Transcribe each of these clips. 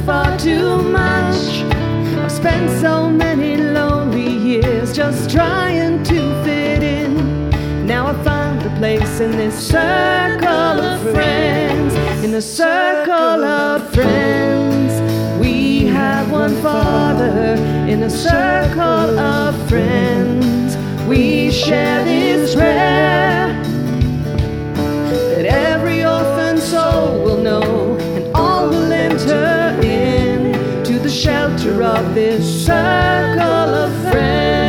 far too much. I've spent so many lonely years just trying to fit in. Now I found a place in this circle of friends. In the circle of friends, we have one Father. In the circle of friends, we share this prayer, that every orphan soul will know, and all will enter in to the shelter of this circle of friends.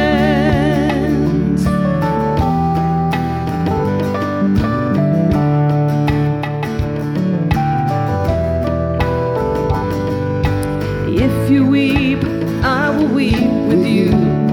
If you weep, I will weep with you.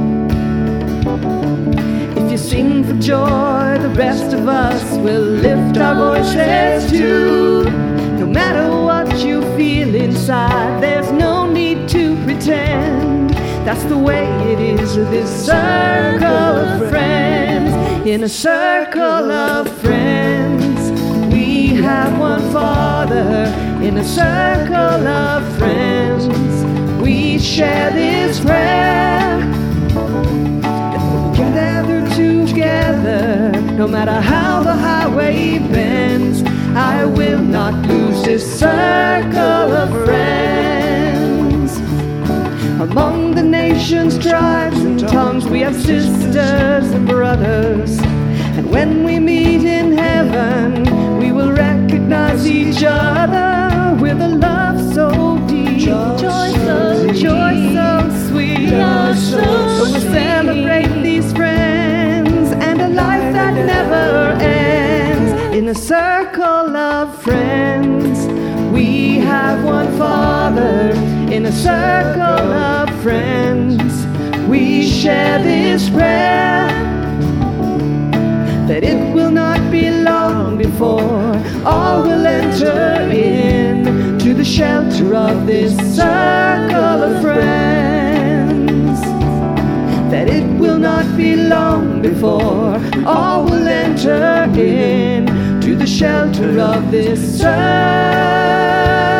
If you sing for joy, the rest of us will lift our voices too. No matter what you feel inside, there's no need to pretend. That's the way it is with this circle of friends. In a circle of friends, we have one Father. In a circle of friends, we share this prayer, that we'll gather together. No matter how the highway bends, I will not lose this circle of friends. Among the nations, tribes, and tongues, we have sisters and brothers. And when we meet in heaven, we will recognize each other with a love so deep, joy so sweet. So we'll celebrate these friends and a life that never ends. In a circle of friends, we have one Father. In a circle of friends, we share this prayer, that it will not be long before all will enter in to the shelter of this circle of friends. That it will not be long before all will enter in to the shelter of this circle.